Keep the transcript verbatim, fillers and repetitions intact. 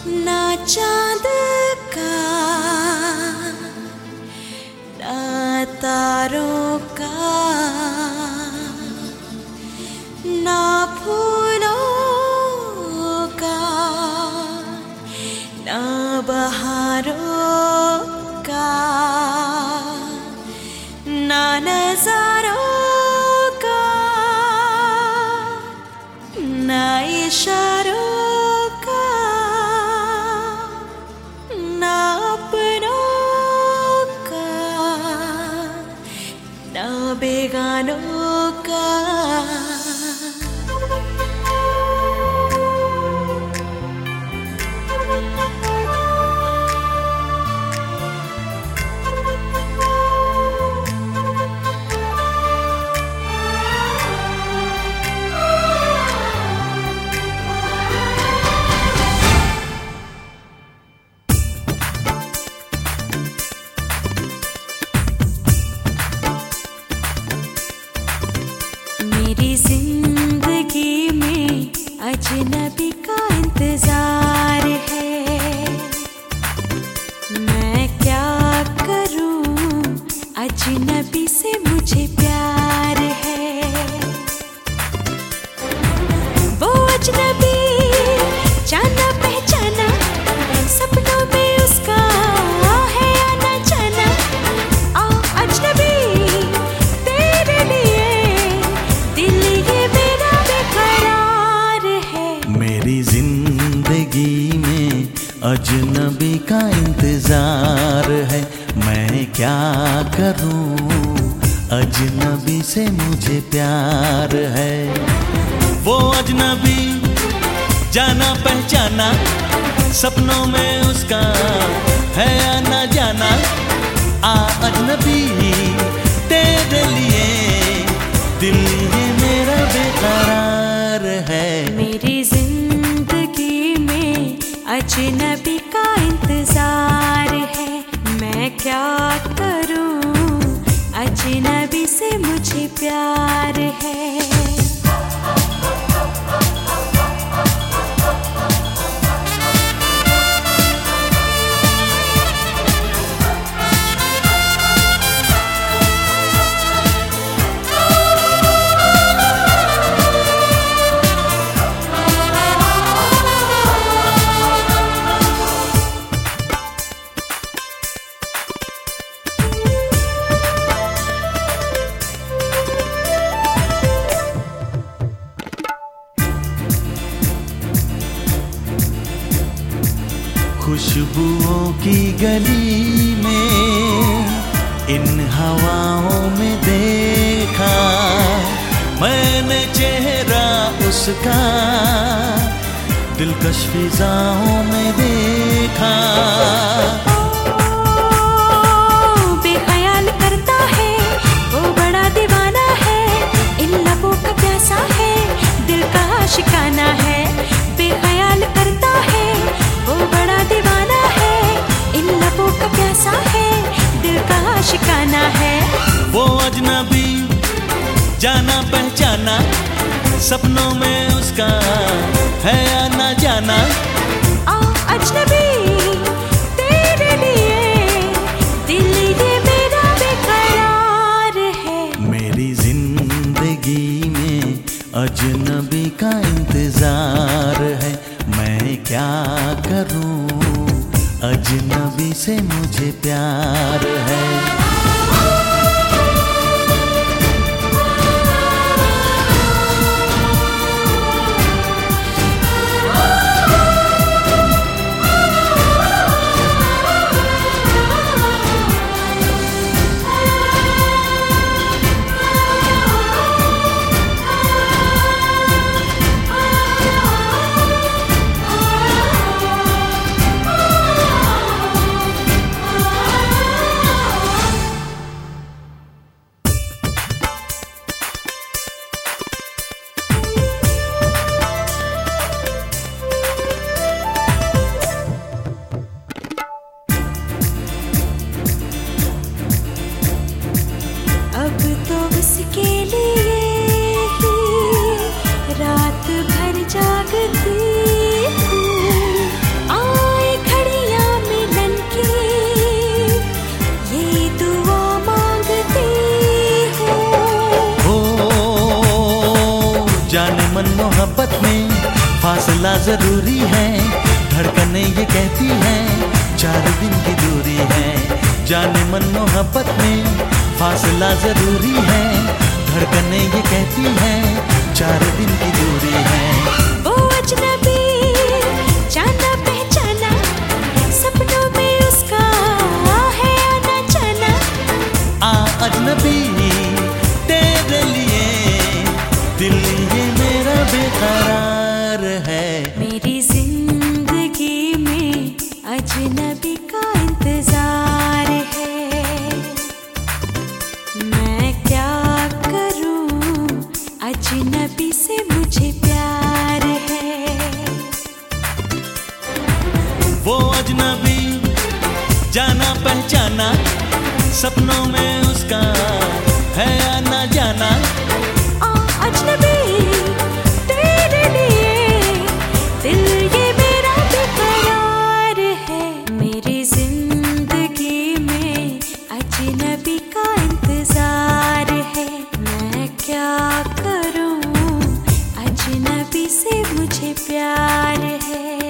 ना चांद का ना तारों का ना फूलों का ना बहारों का ना नजारों का ना इशारों बेगानों का। मेरी जिंदगी में अजनबी का इंतजार है, मैं क्या करूं अजनबी से मुझे प्यार है। वो अजनबी जाना पहचाना सपनों में उसका है आना जाना। आ अजनबी अजनबी का इंतजार है, मैं क्या करूं अजनबी से मुझे प्यार है। वो अजनबी जाना पहचाना सपनों में उसका है आना जाना। आ अजनबी तेरे लिए दिल ये मेरा बेकरार है। मेरी जिंदगी में अजनबी का इंतजार है, मैं क्या करूं अजनबी से मुझे प्यार है। खुशबुओं की गली में इन हवाओं में देखा मैंने चेहरा उसका, दिलकश फिजाओं में देखा। बेख्याल करता है वो बड़ा दीवाना है, इन लबों का प्यासा है दिल का आशिकाना है। बेख्याल करता है वो बड़ा दीवाना है, इन लबों का प्यासा है दिल का आशिकाना है। वो अजनबी जाना पहचाना सपनों में उसका है आना जाना। आ अजनबी तेरे लिए दिल ये मेरा बेकरार है। मेरी जिंदगी में अजनबी का इंतजार है, मैं क्या करूं अजनबी से मुझे प्यार है। फासला जरूरी है, धड़कने ये कहती हैं चार दिन की दूरी है। जाने मन मोहब्बत में फासला जरूरी है, धड़कने ये कहती हैं चार दिन की दूरी है। वो अजनबी जाना पहचाना, सपनों में उसका है आना जाना। आ अजनबी तेरे लिए दिल ये मेरा बेकरार है। मेरी जिंदगी में अजनबी का इंतजार है, मैं क्या करूं अजनबी से मुझे प्यार है। वो अजनबी जाना पहचाना, सपनों में उसका है आना जाना। आ अजनबी तेरे लिए दिल ये मेरा बेकरार है। मेरी जिंदगी में अजनबी का इंतजार है, मैं क्या करूं अजनबी से मुझे प्यार है।